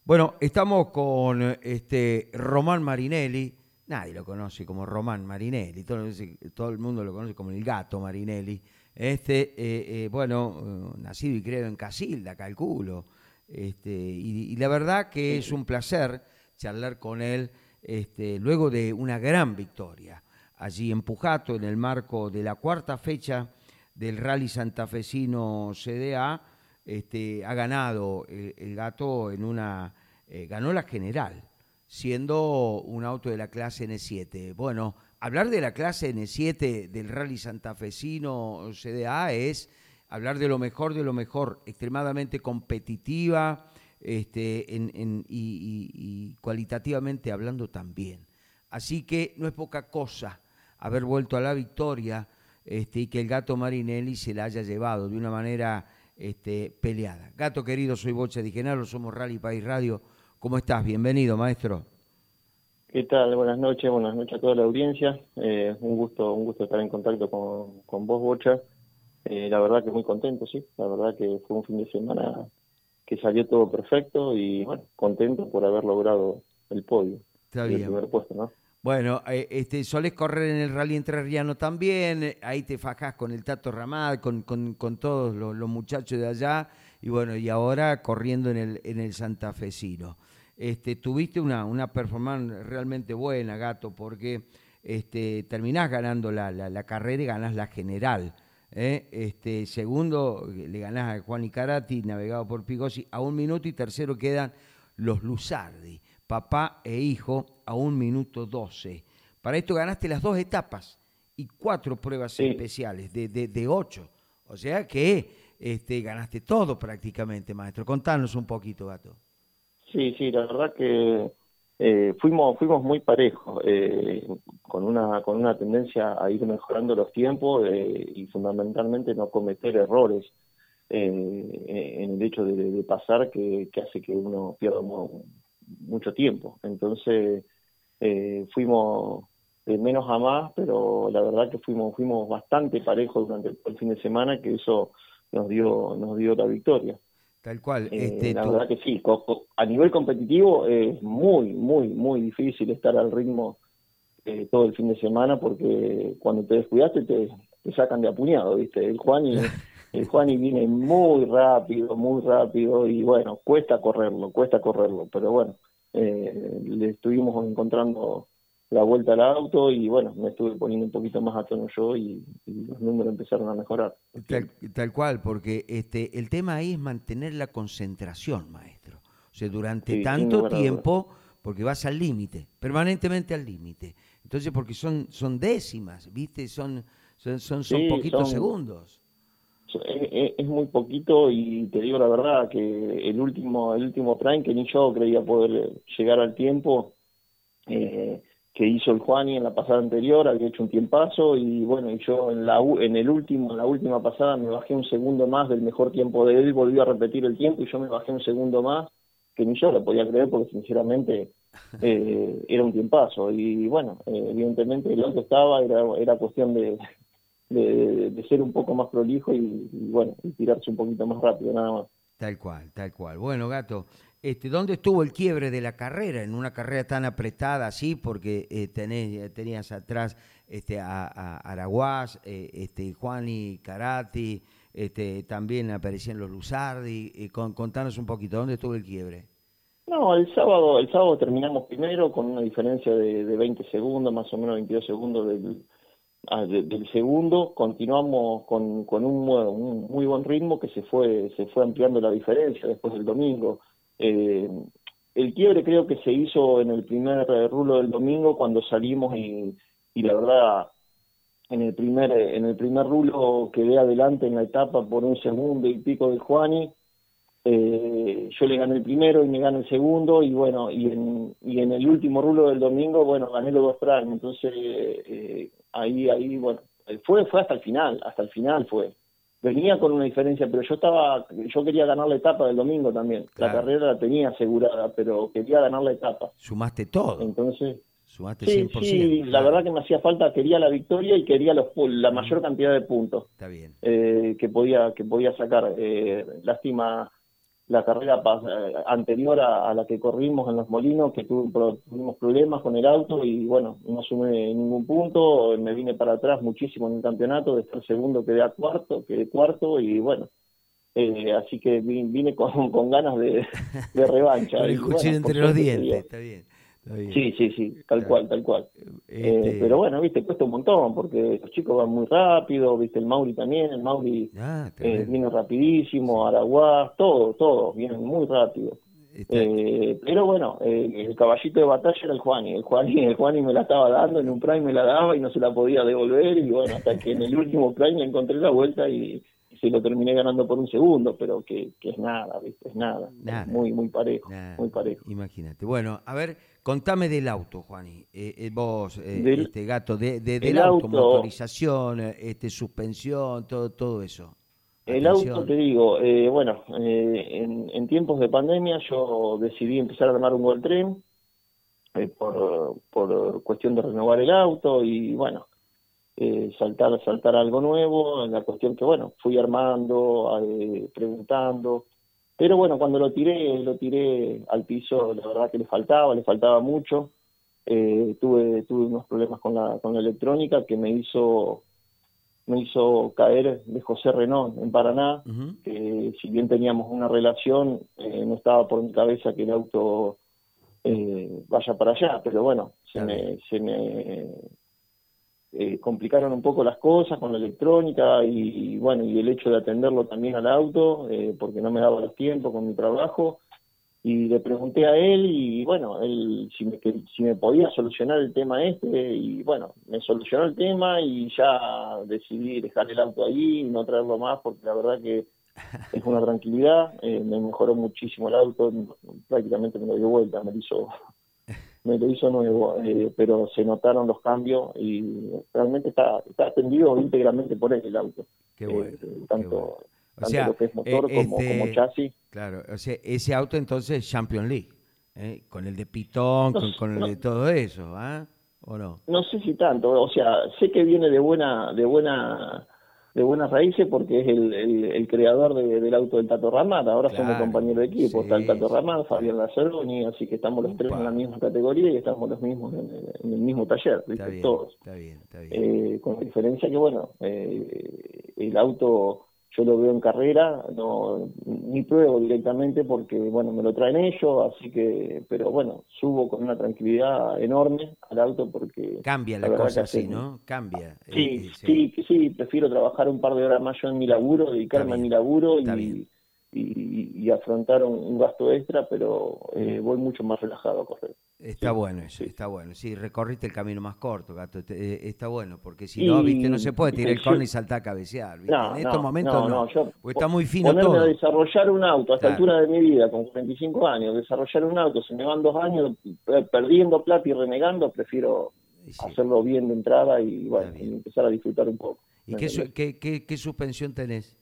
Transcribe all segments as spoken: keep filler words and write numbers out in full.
Bueno, estamos con este Román Marinelli. Nadie lo conoce como Román Marinelli, todo, todo el mundo lo conoce como el Gato Marinelli. Este, eh, eh, bueno, eh, nacido y criado en Casilda, calculo. Este, y, y la verdad que es un placer charlar con él este, luego de una gran victoria allí en Pujato, en el marco de la cuarta fecha del Rally Santafesino C D A. Este, ha ganado el, el Gato en una, eh, ganó la general, siendo un auto de la clase N siete. Bueno, hablar de la clase N siete del Rally Santafesino C D A es hablar de lo mejor de lo mejor, extremadamente competitiva este, en, en, y, y, y cualitativamente hablando también. Así que no es poca cosa haber vuelto a la victoria este, y que el Gato Marinelli se la haya llevado de una manera este, peleada. Gato querido, soy Bocha Di Genaro, somos Rally País Radio. ¿Cómo estás? Bienvenido, maestro. ¿Qué tal? Buenas noches, buenas noches a toda la audiencia. Eh, un gusto, un gusto estar en contacto con, con vos, Bocha. Eh, la verdad que muy contento, sí. La verdad que fue un fin de semana que salió todo perfecto y bueno, contento por haber logrado el podio. Está Y el bien. primer puesto, ¿no? Bueno, eh, este, solés correr en el Rally Entrerriano también, eh, ahí te fajás con el Tato Ramal, con, con, con todos los, los muchachos de allá, y bueno, y ahora corriendo en el, en el santafesino. Este, tuviste una, una performance realmente buena, Gato, porque este, terminás ganando la, la, la carrera y ganás la general. ¿eh? Este, segundo, le ganás a Juan Icarati, navegado por Pigossi, a un minuto, y tercero quedan los Luzardi, papá e hijo, a un minuto doce. Para esto ganaste las dos etapas y cuatro pruebas Sí, especiales de, de, de ocho. O sea que este, ganaste todo prácticamente, maestro. Contanos un poquito, Gato. sí, sí, la verdad que eh, fuimos, fuimos muy parejos, eh, con una, con una tendencia a ir mejorando los tiempos eh, y fundamentalmente no cometer errores eh, en el hecho de, de pasar que, que hace que uno pierda mu- mucho tiempo. Entonces eh, fuimos de menos a más, pero la verdad que fuimos, fuimos bastante parejos durante el fin de semana, que eso nos dio, nos dio la victoria. Tal cual. Eh, Este, la tú, verdad que sí, co- co- a nivel competitivo es muy, muy, muy difícil estar al ritmo eh, todo el fin de semana porque cuando te descuidaste te, te sacan de apuñado, ¿viste? El Juani, el Juani viene muy rápido, muy rápido y bueno, cuesta correrlo, cuesta correrlo, pero bueno, eh, le estuvimos encontrando la vuelta al auto y bueno, me estuve poniendo un poquito más a tono yo y, y los números empezaron a mejorar, los tal, tiempos. tal cual, porque este, el tema ahí es mantener la concentración, maestro. O sea, durante Sí, sin tanto lugar a dudas. tiempo, porque vas al límite, permanentemente al límite. Entonces, porque son, son décimas, ¿viste? Son, son, son, son Sí, poquitos son segundos. Es, es- es muy poquito y te digo la verdad que el último el último prime que ni yo creía poder llegar al tiempo eh, que hizo el Juani en la pasada anterior, había hecho un tiempazo y bueno, y yo en la u- en el último en la última pasada me bajé un segundo más del mejor tiempo de él, volvió a repetir el tiempo y yo me bajé un segundo más que ni yo lo podía creer porque sinceramente eh, era un tiempazo y bueno, eh, evidentemente el auto estaba, era era cuestión de de, de ser un poco más prolijo y, y, bueno, y tirarse un poquito más rápido, nada más. Tal cual, tal cual. Bueno, Gato, este, ¿dónde estuvo el quiebre de la carrera? En una carrera tan apretada así, porque eh, tenés, tenías atrás este, a, a Araguás, eh, este, Juani Carati, este, también aparecían los Luzardi. Eh, con, contanos un poquito, ¿dónde estuvo el quiebre? No, el sábado, el sábado terminamos primero con una diferencia de, de veinte segundos, más o menos veintidós segundos del, ah, de- del segundo. Continuamos con, con un, mu- un muy buen ritmo que se fue, se fue ampliando la diferencia después del domingo. Eh, el quiebre creo que se hizo en el primer eh, rulo del domingo cuando salimos y, y la verdad en el primer en el primer rulo quedé adelante en la etapa por un segundo y pico del Juani. Eh, yo le gané el primero y me gana el segundo y bueno, y en, y en el último rulo del domingo, bueno, gané los dos prime, entonces eh, ahí, ahí, bueno, fue, fue hasta el final, hasta el final fue. Venía con una diferencia, pero yo estaba, yo quería ganar la etapa del domingo también. La Claro, carrera la tenía asegurada, pero quería ganar la etapa. sumaste todo, Entonces, sumaste sí, cien por sí, ciento, la claro. verdad que me hacía falta, quería la victoria y quería los, pu- la Ujú. mayor cantidad de puntos Está bien. eh, que podía, que podía sacar. Eh, lástima la carrera pas, eh, anterior a, a la que corrimos en Los Molinos, que tuve, pro, tuvimos problemas con el auto y bueno, no sumé ningún punto, me vine para atrás muchísimo en el campeonato, de estar segundo quedé a cuarto, quedé cuarto y bueno, eh, así que vine con, con ganas de, de revancha. Con el y cuchillo bueno, por entre los suerte dientes, se está bien. Está bien. Sí, sí, sí, tal Claro. cual, tal cual. Este... Eh, pero bueno, viste, cuesta un montón, porque los chicos van muy rápido, viste, el Mauri también, el Mauri Ah, eh, tremendo. viene rapidísimo, Sí. Araguás, todo, todo, vienen muy rápido. Está... Eh, pero bueno, eh, el caballito de batalla era el Juani, el Juani, el Juani me la estaba dando, en un prime me la daba y no se la podía devolver, y bueno, hasta que en el último prime le encontré la vuelta y, y se lo terminé ganando por un segundo, pero que, que es nada, viste, es nada, es Nada, muy, muy parejo, nada, muy parejo. imagínate. Bueno, a ver, contame del auto, Juani. Eh, eh, vos, eh, Del, este gato, de, de- del el auto, auto, motorización, eh, este, suspensión, todo, todo eso. El auto, te Atención. digo, eh, bueno, eh, en, en tiempos de pandemia yo decidí empezar a armar un Gol Tren eh, por, por cuestión de renovar el auto y bueno, eh, saltar, saltar algo nuevo, en la cuestión que bueno, fui armando, eh, preguntando, pero bueno, cuando lo tiré, lo tiré al piso, la verdad que le faltaba, le faltaba mucho, eh, tuve, tuve unos problemas con la, con la electrónica que me hizo me hizo caer de José Renón en Paraná, Ujú. que si bien teníamos una relación, eh, no estaba por mi cabeza que el auto eh, vaya para allá, pero bueno, se Está bien. me, se me eh, complicaron un poco las cosas con la electrónica y, y bueno, y el hecho de atenderlo también al auto, eh, porque no me daba los tiempos con mi trabajo, y le pregunté a él y bueno, él si me, que, si me podía solucionar el tema este y bueno, me solucionó el tema y ya decidí dejar el auto ahí y no traerlo más porque la verdad que es una tranquilidad, eh, me mejoró muchísimo el auto, prácticamente me lo dio vuelta, me lo hizo, me lo hizo nuevo, eh, pero se notaron los cambios y realmente está, está atendido íntegramente por él el auto, Qué eh, bueno, qué bueno. tanto, O tanto sea, lo que es eh, motor como, como este, chasis. claro, o sea, ese auto entonces es Champions League, ¿eh? Con el de Pitón, No, con, con el no, de todo eso, ¿ah? ¿O no? No sé si tanto, o sea, sé que viene de buena, de buena, de buenas raíces porque es el, el, el creador de, del auto del Tato Ramat, ahora somos compañeros Claro, de equipo, está el sí, Tato sí, Ramat, claro. Fabián Lazzaroni, así que estamos los tres en la Upa, misma categoría y estamos los mismos en, el en el mismo taller, está ¿viste? bien, Todos. está bien, está bien. Eh, con la diferencia que, bueno, eh, el auto yo lo veo en carrera, no ni pruebo directamente porque, bueno, me lo traen ellos, así que, pero bueno, subo con una tranquilidad enorme al auto porque Cambia la la verdad que cosa así, hacen. ¿no? Cambia, eh, Sí, eh, sí, sí, que sí, prefiero trabajar un par de horas más yo en mi laburo, está dedicarme a mi bien, laburo está bien. y, y, y afrontar un, un gasto extra, pero Mm. eh, voy mucho más relajado a correr. Está Sí, bueno eso, sí, está sí. bueno. Sí, recorriste el camino más corto, gato. te- eh, está bueno, porque si no, viste, no Y, se puede tirar viste, el córner y yo, saltar a cabecear, viste. En no, estos no, momentos no, no, no, yo porque está po- muy fino ponerme a todo. desarrollar un auto a esta Claro, altura de mi vida, con cuarenta y cinco años, desarrollar un auto, se me van dos años eh, perdiendo plata y renegando, prefiero y sí, hacerlo bien de entrada y está bueno, y bien. empezar a disfrutar un poco, ¿Y ¿me qué, entendés? su- qué, qué, qué suspensión tenés?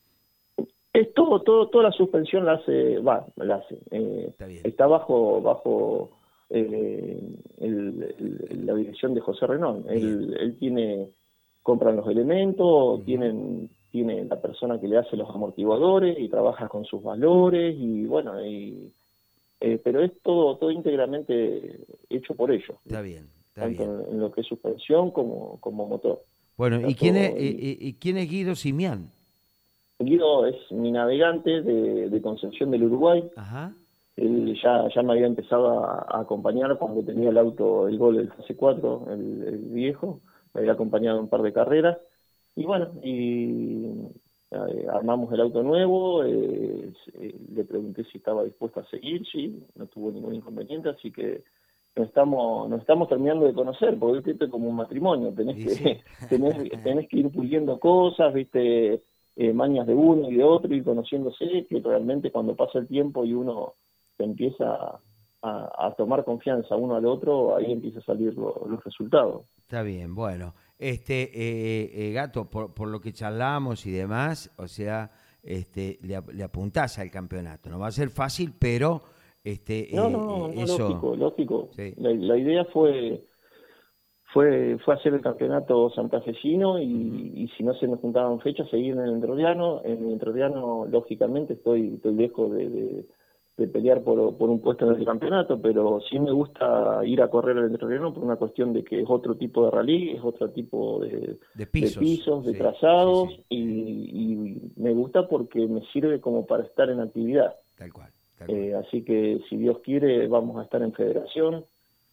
Es todo, todo, toda la suspensión la hace, va, la hace, eh, Está bien. está bajo, bajo eh, el- el- la dirección de José Renón. Bien. Él, él tiene, compran los elementos, Ujú. tienen, tiene la persona que le hace los amortiguadores y trabaja con sus valores y bueno, y, eh, pero es todo, todo íntegramente hecho por ellos, Está bien, está tanto bien. en, en lo que es suspensión como, como motor. Bueno, Está ¿y quién es, todo, y, y, y- y quién es Guido Simián? Guido es mi navegante de, de Concepción del Uruguay. Ajá. Él ya, ya me había empezado a, a acompañar cuando tenía el auto, el Gol, el C cuatro, el, el viejo. Me había acompañado en un par de carreras. Y bueno, y eh, armamos el auto nuevo. Eh, eh, le pregunté si estaba dispuesto a seguir. Sí, no tuvo ningún inconveniente. Así que nos estamos, nos estamos terminando de conocer, porque esto es como un matrimonio. Tenés Y sí. que, tenés, tenés que ir puliendo cosas, ¿viste? Eh, mañas de uno y de otro, y conociéndose, que realmente cuando pasa el tiempo y uno se empieza a, a, a tomar confianza uno al otro, ahí empiezan a salir lo, los resultados. Está bien, bueno. Este, eh, eh, gato, por, por lo que charlamos y demás, o sea, este, le, ap- le apuntás al campeonato. No va a ser fácil, pero este, No, eh, no, eh, no, eso, lógico, lógico. sí, La, la idea fue fue fue hacer el campeonato santafesino y, uh-huh. y si no se nos juntaban fechas, seguir en el Entrerriano. En el Entrerriano, lógicamente, estoy, estoy lejos de, de, de pelear por, por un puesto en el campeonato, pero sí me gusta ir a correr al Entrerriano por una cuestión de que es otro tipo de rally, es otro tipo de, de pisos, de, pisos, de sí, trazados, sí, sí. Y, y me gusta porque me sirve como para estar en actividad. Tal cual. Tal cual. Eh, así que, si Dios quiere, vamos a estar en federación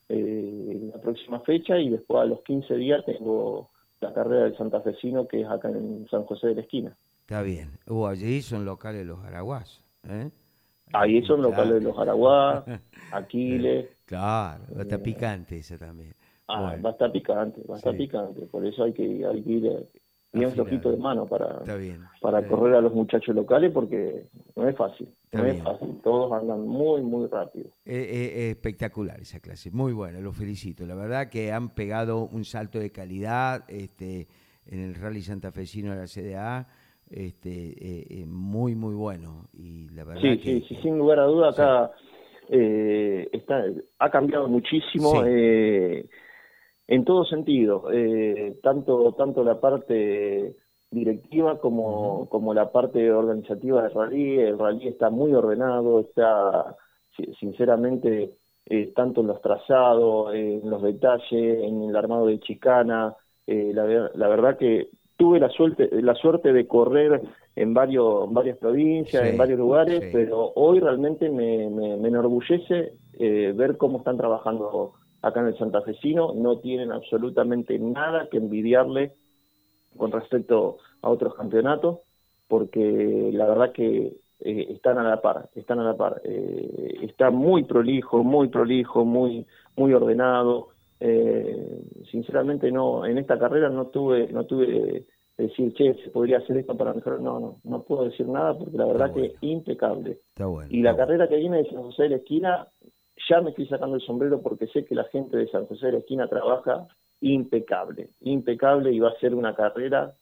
eh, la próxima fecha, y después a los quince días tengo la carrera del santafesino, que es acá en San José de la Esquina. Está bien. Uh, allí son locales los Araguás, ¿eh? Ahí Allí, son claro. locales de los Araguás, Aquiles. Claro, va a estar eh, picante eso también. ah, Bueno, va a estar picante, va a estar sí. picante. Por eso hay que, hay que ir eh, bien Afinar. flojito de mano para, Está bien, para está correr bien. a los muchachos locales, porque no es fácil. Está no bien. es fácil. Todos andan muy, muy rápido. Eh, eh, espectacular esa clase, muy buena, los felicito. La verdad que han pegado un salto de calidad este, en el Rally Santafesino de la C D A, este, eh, eh, muy, muy bueno. Y la verdad Sí, que, sí, sí, que, sin lugar a duda acá sí. eh, está, ha cambiado muchísimo. Sí. Eh, en todo sentido, eh, tanto tanto la parte directiva como, Uh-huh. como la parte organizativa del rally. El rally está muy ordenado, está sinceramente eh, tanto en los trazados, eh, en los detalles, en el armado de chicana. Eh, la, la verdad que tuve la suerte, la suerte de correr en varios, en varias provincias, Sí, en varios lugares, sí. pero hoy realmente me, me, me enorgullece eh, ver cómo están trabajando acá en el santafesino. No tienen absolutamente nada que envidiarle con respecto a otros campeonatos, porque la verdad que eh, están a la par, están a la par. Eh, está muy prolijo, muy prolijo, muy, muy ordenado. Eh, sinceramente no, en esta carrera no tuve, no tuve decir, che, se podría hacer esto para mejorar. No, no, no puedo decir nada, porque la verdad Está que bueno. es impecable. Está bueno, Y la está carrera bueno. que viene de San José de la Esquina, ya me estoy sacando el sombrero, porque sé que la gente de San José de la Esquina trabaja impecable, impecable, y va a ser una carrera,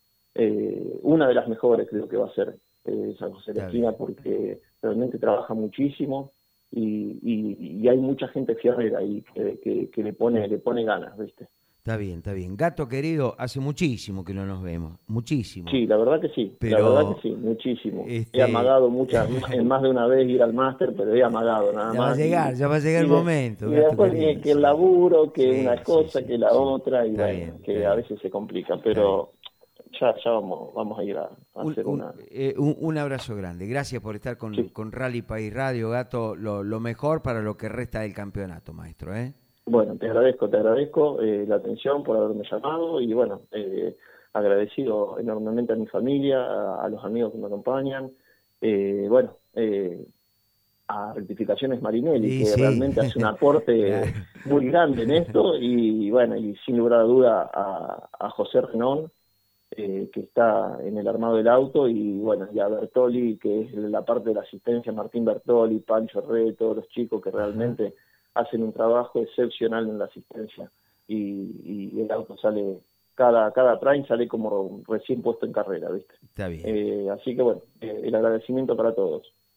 eh, una de las mejores creo que va a ser eh, San José de la Está Esquina, bien. porque realmente trabaja muchísimo y, y, y hay mucha gente fierrera ahí que, que, que le pone le pone ganas, ¿viste? Está bien, está bien. Gato querido, hace muchísimo que no nos vemos, muchísimo. Sí, la verdad que sí, la verdad que Pero, sí, muchísimo. He este, amagado muchas, en más de una vez ir al máster, pero he amagado nada ya va a más. llegar, Y, ya va a llegar y, el de, momento, y gato después que, querido. que el Sí, laburo, que sí, una sí, cosa, sí, que la sí. otra, y Está bien, bueno, está que a bien. veces se complica, Está bien. pero ya, ya vamos, vamos a ir a, a Un, hacer un, una... eh, un, un abrazo grande. Gracias por estar con, Sí. con Rally País Radio, Gato. Lo, lo mejor para lo que resta del campeonato, maestro, ¿eh? Bueno, te agradezco, te agradezco eh, la atención por haberme llamado, y bueno, eh, agradecido enormemente a mi familia, a, a los amigos que me acompañan. Eh, bueno, eh, a Rectificaciones Marinelli, Sí, que sí. realmente hace un aporte Claro. muy grande en esto, y bueno, y sin lugar a duda a, a José Renón, eh, que está en el armado del auto, y bueno, y a Bertoli, que es la parte de la asistencia, Martín Bertoli, Pancho Re, todos los chicos que Ajá. realmente hacen un trabajo excepcional en la asistencia, y, y el auto sale, cada, cada prime sale como recién puesto en carrera, ¿viste? Está bien. Eh, así que bueno, eh, el agradecimiento para todos.